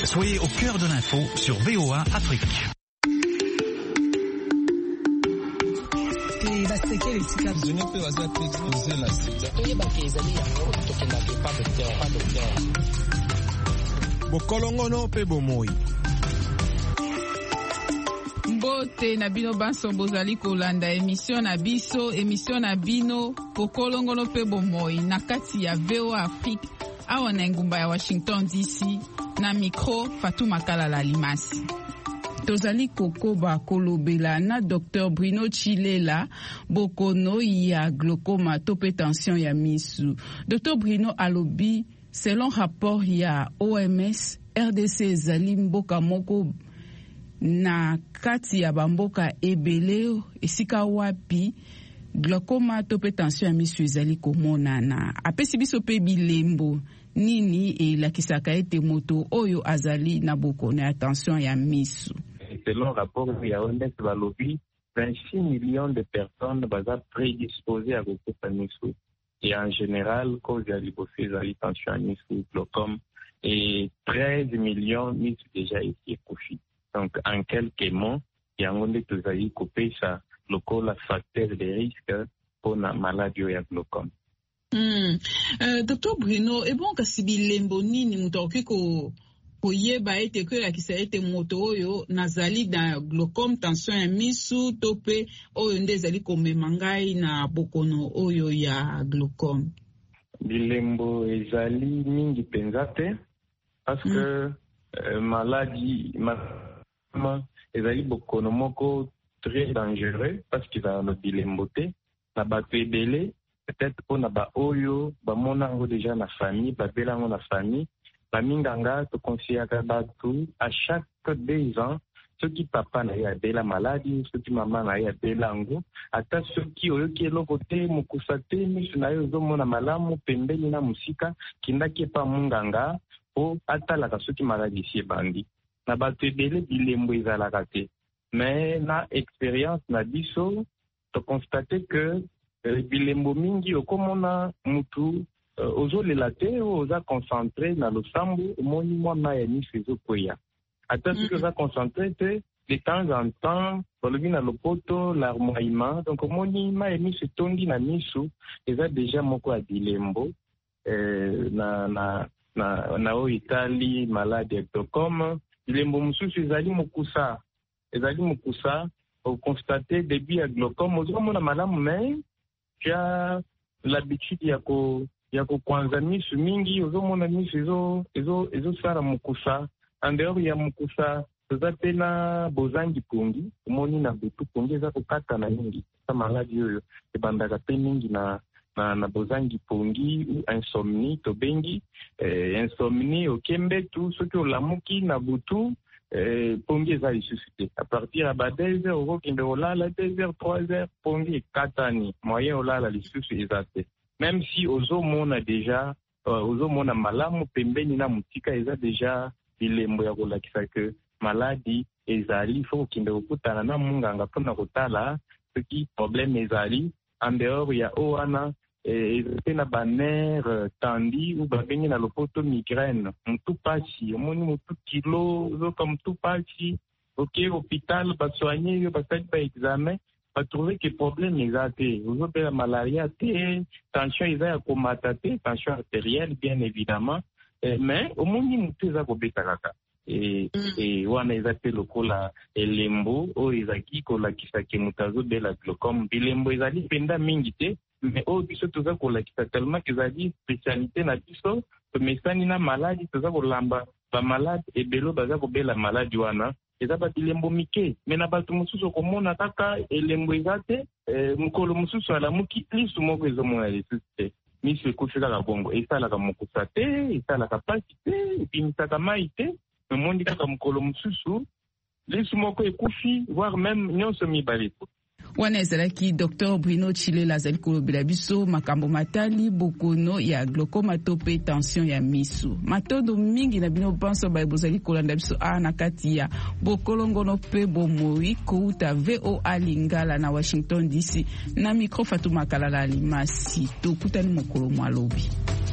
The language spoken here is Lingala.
Soyez au cœur de l'info sur VOA Afrique. Bokolongono pe bomoi. Mbote na bino banso bozali kolanda émission na bino Bokolongono pe bomoi na kati ya VOA Afrique awa na ngumba ya Washington DC na micro Fatou Makalala Limasi. Tozali kokoba kolobela na Dr Bruno Chilela bokono ya glaucoma tope tension ya misu. Dr Bruno alobi selon rapport ya OMS RDC ezali mboka moko na kati ya bamboka ebele esika wapi glaucoma tope tension ya misu ezali komonana. Apesi biso pe bilembo nini elakisaka ete moto oyo azali na bokono ya tension ya misu. Selon rapport ya OMS balobi 26 millions de personnes baza prédisposées à kukufa misu. Et en général, cause ya liboso ezali tension ya misu, glaucome, et 13 millions misu déjà ekufi. Donc en quelques mots, yango nde tozali kopesa lokola facteur de risque pona maladie ya glaucome. Dr Bruno, bon kasi bilembo nini mutu akoki koyeba ete koyelakisa ete moto oyo nazali na glaucome tension ya misu to pe oyo nde ezali komema ngai na bokono oyo ya glaucome? Bilembo ezali mingi penza te parce que maladie ezali bokono moko très dangereux parce qu'il a le bilembo te na bato ebele peut-être pona ba oyo bamona ngo déjà na famille babela ngo na famille baminganga to conseillaka bato à chaque 2 ans soki papa na ye abela maladie soki mama na ye abela ngo ata soki oyoki eloko te mokusa te misu na ye ozomona malamu pembeni na mosika kindaki epa munganga po atalaka soki maladie esi ebandi. Na bato ebele bilembo ezalaka te mais na expérience na biso to constate que bilembo mingi okomona mutu ozolela te oza concentré na losambo omoni mwa mai ya misu ezokweya ata soki oza concentré te de temps en temps balobi na lopoto larmoiement donc omoni mai ya misu etondi na misu eza déjà moko ya bilembo na oyo etali maladi ya glaucome. Bilembo mosusu ezali mokusa okonstate début ya glaucome ozomona malamu mais tu as l'habitude ya kokwanza misu mingi ozomona misu ezosala mokusa. En dehors ya mokusa toza pe na bozangi pongi omoni na butu pongi eza kokata na mingi sa maladi oyo ebandaka pe mingi na bozangi pongi ou insomnie tobengi insomnie okembetu soki olamuki na butu pongi eza lisusu te à partir ya ba 2 heures okokende olala 2 heures 3 heures pongi ekatani moyen olala lisusu eza te même si ozomona déjà ozomona malamu pembeni na motika eza déjà bilembo ya kolakisa ke maladi ezali fo okende kokutana na munganga mpona kotala soki problème ezali en dehors ya owana ezate na baner tandi ou babengi na lopoto migraine mutu pasi omoni mutu kilo ozoka mutu pasi oke hôpital basoigne yo basali ba examen batrouve ke problème eza te ozobela malaria te tension eza ya komata te tension artérielle bien évidemment mais omoni mutu eza kobeta kaka wana eza te lokola elembo oyo ezaki kolakisa ke mutu azobela glaucome. Bilembo ezali penda mingi te mais oyo biso toza kolakisa tellement ke ezali spécialité na biso tomesani na maladi toza kolamba bamalade ebelo baza kobela maladi wana eza babilembo mike mais na bato mosusu komona kaka elembo eza te mokolo mosusu alamuki lisu moko ezomona lisusu te misu ekufi kaka bongo esalaka mokusa te esalaka pasi te ebimisaka mai te omoni kaka mokolo mosusu lisu moko ekufi voire même nyonso mibale. Wana ezalaki Dr Bruno Chilela azali kolobela biso makambo matali bokono ya glaucoma to pe tension ya misu. Matondo mingi na bino banso bozali kolanda biso na kati ya Bokolongono pe bomoi kouta VOA Lingala na Washington DC na micro Fatou Makalala Limasi. Tokutani mokolo mwalobi.